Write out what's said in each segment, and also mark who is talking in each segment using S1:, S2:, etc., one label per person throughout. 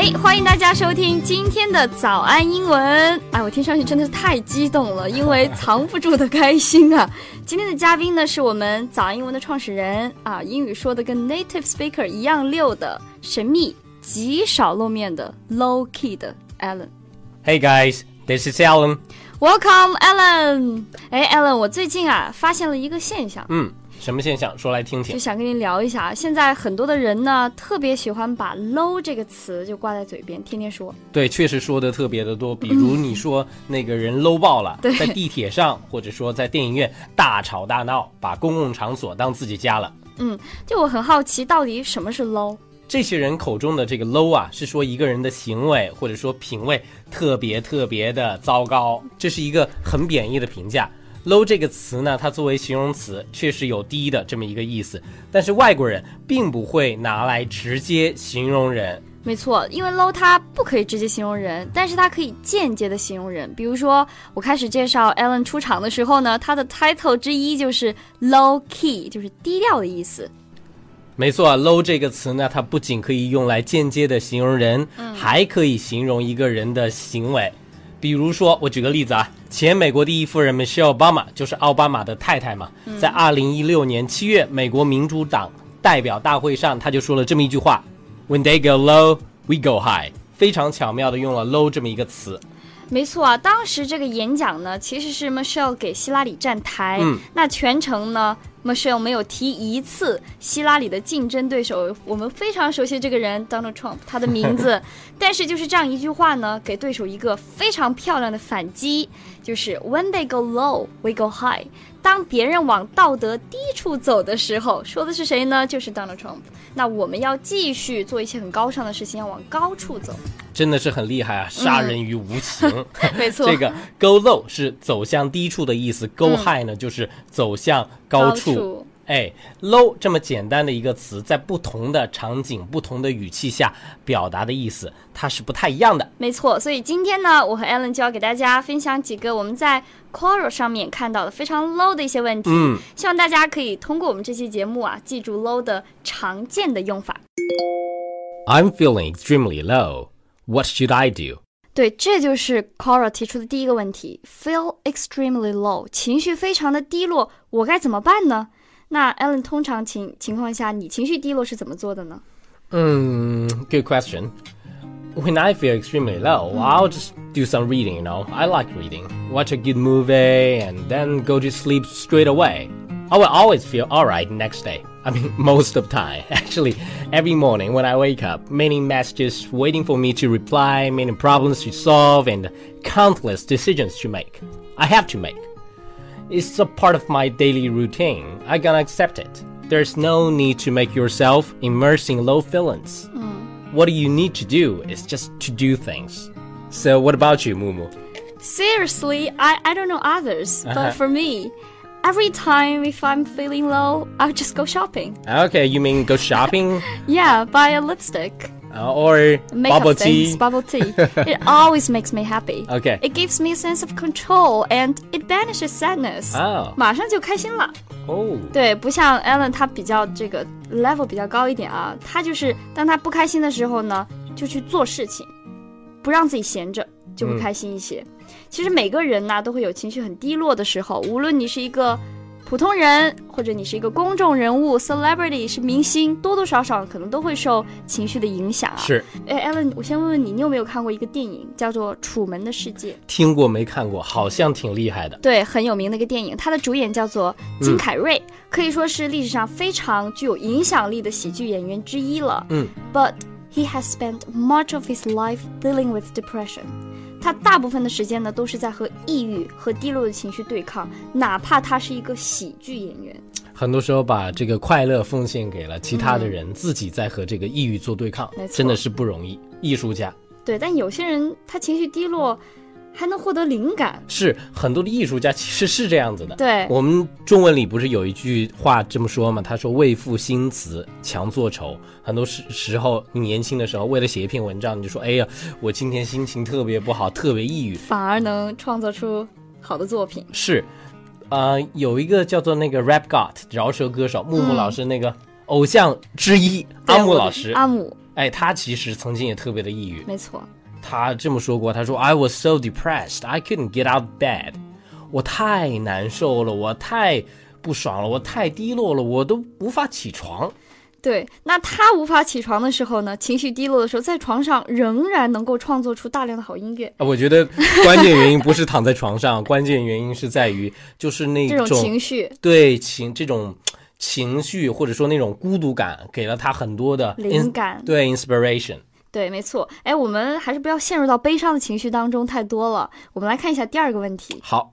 S1: 欢迎大家收听今天的早安英文。我听上去真的是太激动了，因为藏不住的开心啊。今天的嘉宾呢是我们早安英文的创始人英语说的跟 native speaker 一样溜的神秘极少露面的 low key 的 Alan。Hey
S2: guys, this is Alan.
S1: Welcome, Alan. Alan， 我最近发现了一个现象。
S2: 什么现象？说来听听。
S1: 就想跟您聊一下，现在很多的人呢，特别喜欢把 low 这个词就挂在嘴边，天天说。
S2: 对，确实说的特别的多。比如你说那个人 low 爆了，在地铁上或者说在电影院大吵大闹，把公共场所当自己家了。
S1: 就我很好奇，到底什么是 low？
S2: 这些人口中的这个 low 是说一个人的行为或者说品味特别特别的糟糕，这是一个很贬义的评价。low 这个词呢，它作为形容词确实有低的这么一个意思，但是外国人并不会拿来直接形容人。
S1: 没错，因为 low 它不可以直接形容人，但是它可以间接的形容人。比如说我开始介绍 Alan 出场的时候呢，他的 title 之一就是 low key， 就是低调的意思。
S2: 没错， low 这个词呢，它不仅可以用来间接的形容人，还可以形容一个人的行为。比如说我举个例子前美国第一夫人 Michelle Obama 就是奥巴马的太太嘛，在2016年7月美国民主党代表大会上，他就说了这么一句话 When they go low, we go high， 非常巧妙的用了 low 这么一个词。
S1: 没错当时这个演讲呢，其实是 Michelle 给希拉里站台，那全程呢Michelle 没有提一次希拉里的竞争对手，我们非常熟悉这个人 Donald Trump 他的名字但是就是这样一句话呢，给对手一个非常漂亮的反击，就是 When they go low, we go high。 当别人往道德低处走的时候，说的是谁呢？就是 Donald Trump。 那我们要继续做一些很高尚的事情，要往高处走。
S2: 真的是很厉害杀人于无形
S1: 没错，
S2: 这个 go low 是走向低处的意思， go high 呢就是走向高处。low 这么简单的一个词，在不同的场景不同的语气下表达的意思它是不太一样的。
S1: 没错，所以今天呢，我和 Alan 就要给大家分享几个我们在 Quora 上面看到的非常 low 的一些问题，希望大家可以通过我们这期节目记住 low 的常见的用法。
S2: I'm feeling extremely low. What should I do?
S1: 对，这就是 Quora 提出的第一个问题， Feel extremely low， 情绪非常的低落，我该怎么办呢？那 Alan 通常情况下你情绪低落是怎么做的呢
S2: ？Good question. When I feel extremely low, I'll just do some reading, I like reading. Watch a good movie and then go to sleep straight away. I will always feel alright next day. I mean, most of the time. Actually, every morning when I wake up, many messages waiting for me to reply, many problems to solve, and countless decisions to make. I have to make.It's a part of my daily routine. I gotta accept it. There's no need to make yourself immerse in low feelings. What you need to do is just to do things. So what about you, Mumu?
S1: Seriously, I don't know others, but for me, every time if I'm feeling low, I'll just go shopping.
S2: Okay, you mean go shopping?
S1: Yeah, buy a lipstick.Or
S2: bubble tea.
S1: Bubble tea. It always makes me happy.
S2: Okay.
S1: It gives me a sense of control and it banishes sadness. 马上就开心了。对，不像 Alan 他比较这个 level 比较高一点他就是当他不开心的时候呢，就去做事情，不让自己闲着，就会开心一些。其实每个人呢都会有情绪很低落的时候，无论你是一个普通人或者你是一个公众人物 celebrity 是明星，多多少少可能都会受情绪的影响
S2: 是。
S1: Alan 我先问问你，你有没有看过一个电影叫做《楚门的世界》？
S2: 听过没看过，好像挺厉害的。
S1: 对，很有名的一个电影，它的主演叫做金凯瑞，可以说是历史上非常具有影响力的喜剧演员之一了。But he has spent much of his life dealing with depression。他大部分的时间呢都是在和抑郁和低落的情绪对抗，哪怕他是一个喜剧演员，
S2: 很多时候把这个快乐奉献给了其他的人，自己在和这个抑郁做对抗，真的是不容易。艺术家。
S1: 对，但有些人他情绪低落还能获得灵感，
S2: 是很多的艺术家其实是这样子的。
S1: 对，
S2: 我们中文里不是有一句话这么说吗？他说为赋新词强作愁。很多时候你年轻的时候为了写一篇文章，你就说哎呀我今天心情特别不好，特别抑郁，
S1: 反而能创作出好的作品。
S2: 是有一个叫做那个 Rap God 饶舌歌手木木老师那个偶像之一，阿木老师，
S1: 阿木
S2: 哎，他其实曾经也特别的抑郁。
S1: 没错。
S2: 他这么说过，他说 I was so depressed, I couldn't get out of bed. 我太难受了，我太不爽了，我太低落了，我都无法起床。
S1: 对，那他无法起床的时候呢，情绪低落的时候，在床上仍然能够创作出大量的好音乐。
S2: 我觉得关键原因不是躺在床上，关键原因是在于就是那种
S1: 这种情绪，
S2: 对这种情绪或者说那种孤独感，给了他很多的
S1: 灵感，
S2: 对 inspiration。
S1: 对，没错。哎，我们还是不要陷入到悲伤的情绪当中太多了。我们来看一下第二个问题。
S2: 好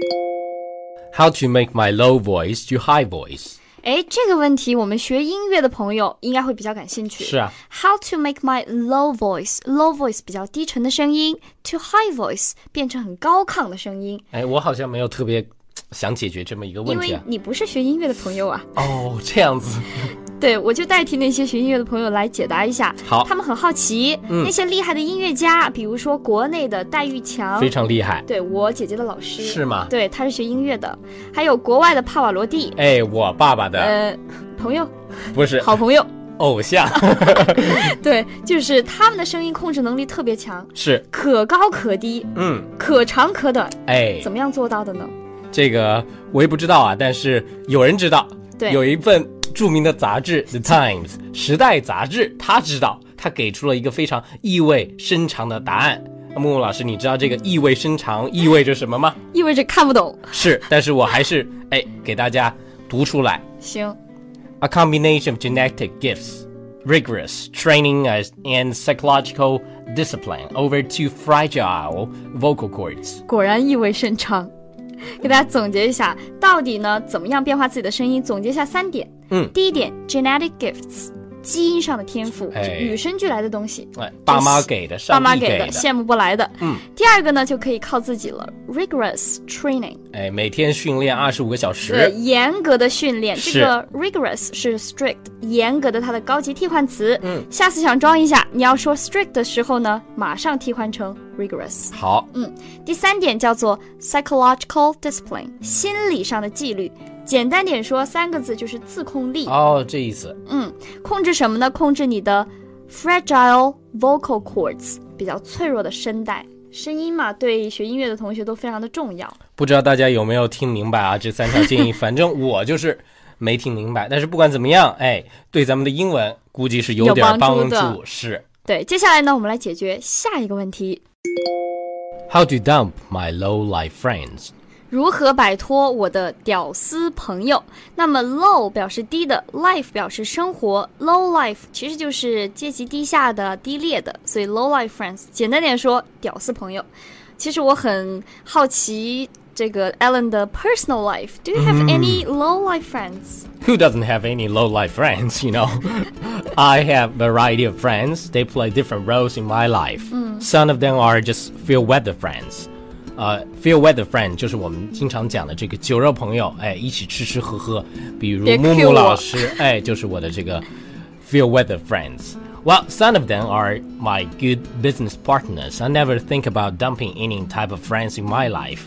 S2: ，How to make my low voice to high voice？
S1: 哎，这个问题我们学音乐的朋友应该会比较感兴趣。
S2: 是啊
S1: ，How to make my low voice？low voice 比较低沉的声音 ，to high voice 变成很高亢的声音。
S2: 哎，我好像没有特别想解决这么一个问题啊。
S1: 因为你不是学音乐的朋友啊。
S2: 哦，这样子。
S1: 对，我就代替那些学音乐的朋友来解答一下。
S2: 好，
S1: 他们很好奇，那些厉害的音乐家，比如说国内的戴玉强，
S2: 非常厉害。
S1: 对，我姐姐的老师。
S2: 是吗？
S1: 对，他是学音乐的。还有国外的帕瓦罗蒂，
S2: 哎，我爸爸的
S1: 朋友，
S2: 不是
S1: 好朋友，
S2: 偶像。
S1: 对，就是他们的声音控制能力特别强，
S2: 是
S1: 可高可低，可长可短。
S2: 哎，
S1: 怎么样做到的呢？
S2: 这个我也不知道啊，但是有人知道。
S1: 对，
S2: 有一份著名的杂志 The Times 时代杂志，他知道，他给出了一个非常意味深长的答案。木木老师，你知道这个意味深长意味着什么吗？
S1: 意味着看不懂。
S2: 是，但是我还是给大家读出来。
S1: 行。
S2: A combination of genetic gifts, rigorous training and psychological discipline over two fragile vocal cords.
S1: 果然意味深长。给大家总结一下，到底呢怎么样变化自己的声音？总结一下3点。第一点 ，genetic gifts， 基因上的天赋，与生俱来的东西。
S2: 爸妈给的，
S1: 爸妈给的，羡慕不来的。第二个呢，就可以靠自己了 ，rigorous training。
S2: 每天训练25个小时。
S1: 对，严格的训练。这个 rigorous 是 strict， 严格的它的高级替换词。下次想装一下，你要说 strict 的时候呢，马上替换成rigorous。
S2: 好。
S1: 第3点叫做 psychological discipline， 心理上的纪律。简单点说，3个字就是自控力。
S2: 哦，这意思。
S1: 控制什么呢？控制你的 fragile vocal cords， 比较脆弱的声带。声音嘛，对学音乐的同学都非常的重要。
S2: 不知道大家有没有听明白啊？这3条建议，反正我就是没听明白。但是不管怎么样，对咱们的英文估计是有点帮助。是。
S1: 对，接下来呢，我们来解决下一个问题。
S2: How to dump my low-life friends？
S1: 如何摆脱我的屌丝朋友？那么 low 表示低的， life 表示生活， low life 其实就是阶级低下的、低劣的，所以 low life friends 简单点说，屌丝朋友。其实我很好奇这个 Ellen 的 personal life. Do you have any low life friends?
S2: Who doesn't have any low life friends, you know? I have a variety of friends. They play different roles in my life. Some of them are just fair weather friends.fair weather friend 就是我们经常讲的这个酒肉朋友，一起吃吃喝喝，比如木木老师，就是我的这个 fair weather friends. Well, some of them are my good business partners. I never think about dumping any type of friends in my life.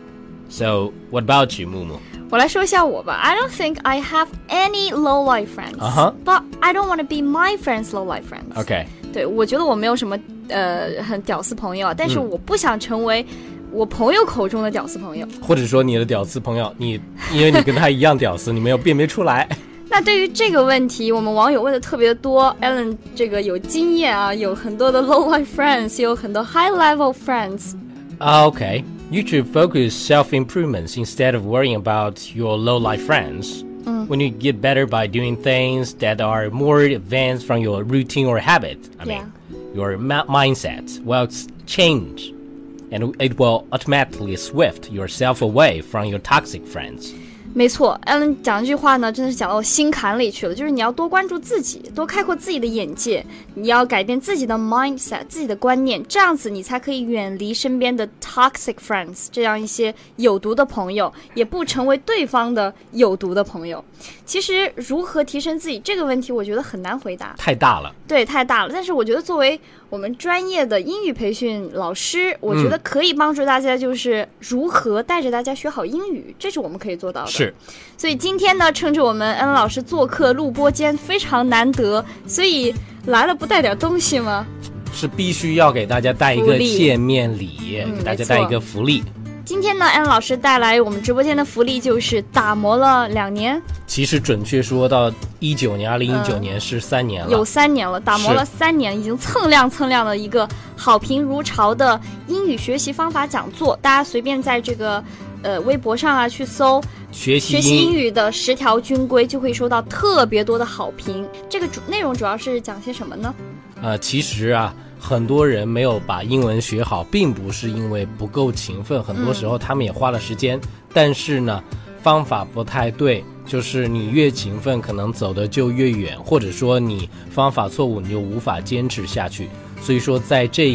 S2: So, what about you, Mumu?
S1: 我来说一下我吧。I don't think I have any low life friends. But I don't want to be my friends' low life friends.
S2: Okay.
S1: 对，我觉得我没有什么很屌丝朋友，但是我不想成为我朋友口中的屌丝朋友，
S2: 或者说你的屌丝朋友，因为你跟他一样屌丝，你没有辨别出来。
S1: 那对于这个问题，我们网友问的特别多。Ellen 这个有经验啊，有很多的 low life friends， 也有很多 high level friends.
S2: Okay, you should focus self-improvements instead of worrying about your low life friends. When you get better by doing things that are more advanced from your routine or habit, I mean, your mindset will change.And it will automatically swift yourself away from your toxic friends.
S1: 没错 ，Ellen 讲这句话呢，真的是讲到我心坎里去了。就是你要多关注自己，多开阔自己的眼界，你要改变自己的 mindset， 自己的观念，这样子你才可以远离身边的 toxic friends， 这样一些有毒的朋友，也不成为对方的有毒的朋友。其实如何提升自己这个问题，我觉得很难回答，
S2: 太大了。
S1: 对，太大了。但是我觉得作为我们专业的英语培训老师，我觉得可以帮助大家，就是如何带着大家学好英语，这是我们可以做到的。
S2: 是。所
S1: 以今天呢，趁着我们恩老师做客录播间非常难得，所以来了不带点东西吗？
S2: 是必须要给大家带一个见面礼，给大家带一个福利。
S1: 今天呢，安老师带来我们直播间的福利就是打磨了2年。
S2: 其实准确说到2019年是3年了，
S1: 有3年了，打磨了3年，已经蹭亮的一个好评如潮的英语学习方法讲座。大家随便在这个微博上啊去搜学习英语的10条军规，就会收到特别多的好评。这个内容主要是讲些什么呢？
S2: 其实啊，很多人没有把英文学好，并不是因为不够勤奋，很多时候他们也花了时间，但是呢，方法不太对，就是你越勤奋，可能走的就越远，或者说你方法错误，你就无法坚持下去。所以说，在这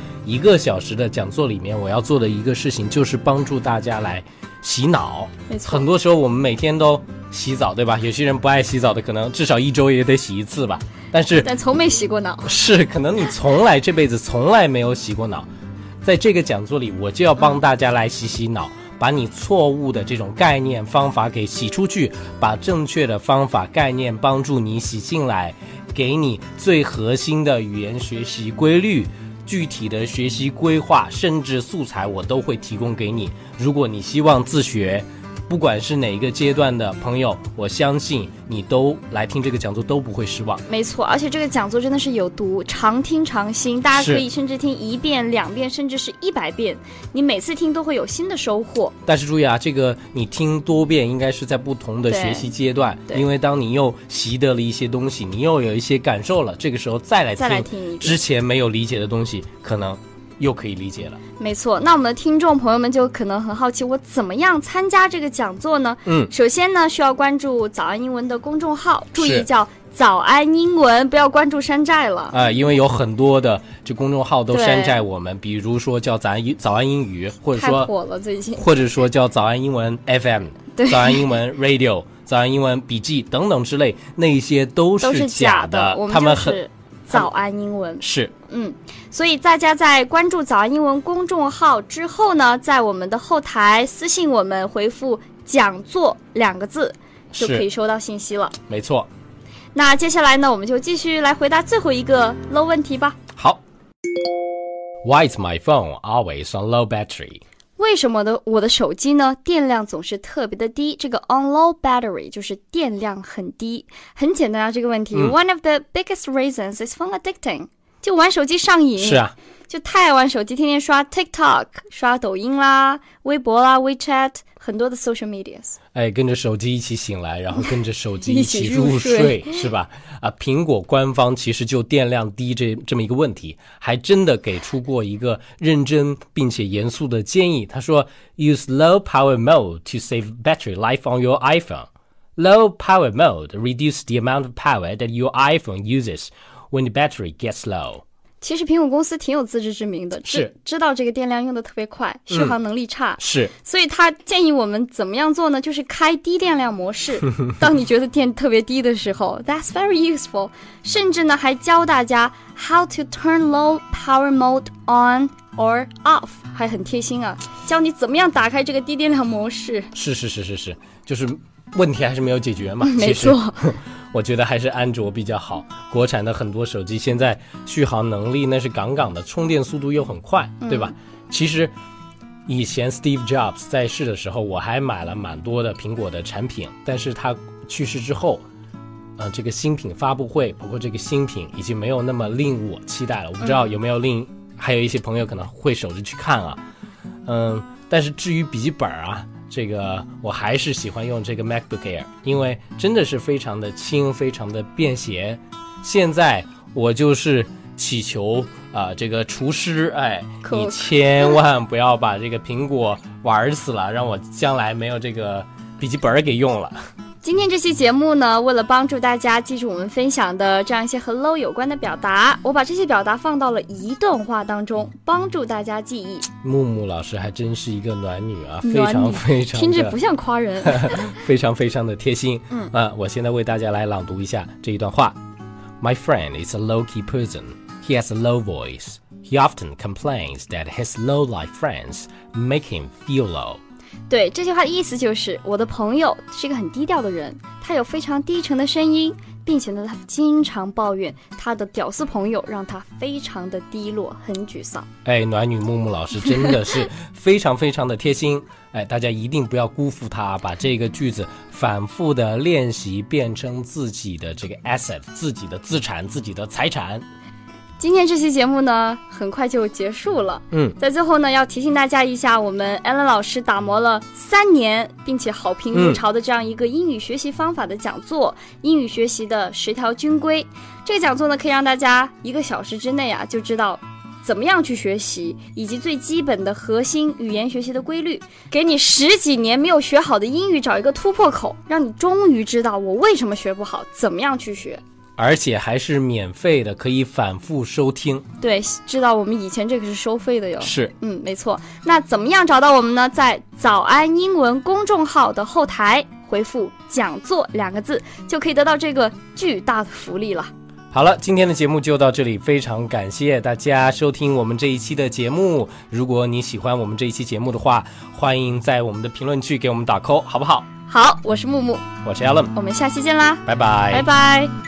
S2: 1个小时的讲座里面，我要做的一个事情就是帮助大家来洗脑。
S1: 没错，
S2: 很多时候我们每天都洗澡，对吧？有些人不爱洗澡的，可能至少1周也得洗1次吧。但
S1: 从没洗过脑，
S2: 是可能你这辈子从来没有洗过脑。在这个讲座里，我就要帮大家来洗脑，把你错误的这种概念方法给洗出去，把正确的方法概念帮助你洗进来，给你最核心的语言学习规律，具体的学习规划，甚至素材我都会提供给你。如果你希望自学，不管是哪一个阶段的朋友，我相信你都来听这个讲座都不会失望。
S1: 没错，而且这个讲座真的是有毒，常听常新，大家可以甚至听1遍、2遍，甚至是100遍，你每次听都会有新的收获。
S2: 但是注意啊，这个你听多遍应该是在不同的学习阶段，因为当你又习得了一些东西，你又有一些感受了，这个时候再来听之前没有理解的东西，可能又可以理解了。
S1: 没错，那我们的听众朋友们就可能很好奇，我怎么样参加这个讲座呢？首先呢，需要关注早安英文的公众号，注意叫早安英文，不要关注山寨了。
S2: 因为有很多的这公众号都山寨我们，比如说叫早安英语，或者说
S1: 太火了最近，
S2: 或者说叫早安英文 FM， 早安英文 Radio， 早安英文笔记等等之类，那些都是假的。
S1: 他们就是早安英文
S2: 是
S1: 所以大家在关注早安英文公众号之后呢，在我们的后台私信我们，回复讲座2个字就可以收到信息了。
S2: 没错，
S1: 那接下来呢，我们就继续来回答最后一个 low 问题吧。
S2: 好， Why is my phone always on low battery？
S1: 为什么我的手机呢电量总是特别的低？这个 on low battery 就是电量很低。很简单啊，这个问题One of the biggest reasons is phone addicting， 就玩手机上瘾。
S2: 是啊，
S1: 就太爱玩手机，天天刷 TikTok， 刷抖音啦、微博啦、WeChat， 很多的 social medias。
S2: 跟着手机一起醒来，然后跟着手机一起入睡是吧？苹果官方其实就电量低这么一个问题，还真的给出过一个认真并且严肃的建议。他说 Use low power mode to save battery life on your iPhone. Low power mode reduces the amount of power that your iPhone uses when the battery gets low.
S1: 其实苹果公司挺有自知之明的，知道这个电量用的特别快，续航能力差，
S2: 是，
S1: 所以他建议我们怎么样做呢？就是开低电量模式。当你觉得电特别低的时候，That's very useful。甚至呢，还教大家 how to turn low power mode on or off， 还很贴心啊，教你怎么样打开这个低电量模式。
S2: 是，就是问题还是没有解决嘛。
S1: 没错。
S2: 我觉得还是安卓比较好，国产的很多手机现在续航能力那是杠杠的，充电速度又很快，对吧？其实以前 Steve Jobs 在世的时候，我还买了蛮多的苹果的产品，但是他去世之后，这个新品发布会，包括这个新品已经没有那么令我期待了。我不知道有没有还有一些朋友可能会守着去看啊。但是至于笔记本啊，这个我还是喜欢用这个 MacBook Air， 因为真的是非常的轻，非常的便携。现在我就是祈求这个厨师，你千万不要把这个苹果玩死了，让我将来没有这个笔记本给用了。
S1: 今天这期节目呢，为了帮助大家记住我们分享的这样一些和 low 有关的表达，我把这些表达放到了一段话当中，帮助大家记忆。
S2: 木木老师还真是一个暖女啊，非常的
S1: 听着不像夸人
S2: 非常非常的贴心。我现在为大家来朗读一下这一段话。 My friend is a low-key person. He has a low voice. He often complains that his low-life friends make him feel low.
S1: 对，这句话的意思就是我的朋友是一个很低调的人，他有非常低沉的声音， 并且呢，他经常抱怨他的屌丝朋友让他非常的低落，很沮丧。
S2: 哎，暖女木木老师真的是非常非常的贴心。哎，大家一定不要辜负他，把这个句子反复的练习，变成自己的这个 asset， 自己的资产，自己的财产。
S1: 今天这期节目呢，很快就结束了。在最后呢，要提醒大家一下，我们 Alan 老师打磨了3年，并且好评如潮的这样一个英语学习方法的讲座，英语学习的10条军规。这个讲座呢，可以让大家1个小时之内啊，就知道怎么样去学习，以及最基本的核心语言学习的规律，给你10几年没有学好的英语找一个突破口，让你终于知道我为什么学不好，怎么样去学。
S2: 而且还是免费的，可以反复收听。
S1: 对，知道我们以前这个是收费的哟。
S2: 是，
S1: 没错。那怎么样找到我们呢？在早安英文公众号的后台回复讲座2个字，就可以得到这个巨大的福利了。
S2: 好了，今天的节目就到这里，非常感谢大家收听我们这一期的节目。如果你喜欢我们这一期节目的话，欢迎在我们的评论区给我们打 call， 好不好？
S1: 好，我是木木，
S2: 我是 Alan，
S1: 我们下期见啦，
S2: 拜拜，
S1: 拜拜。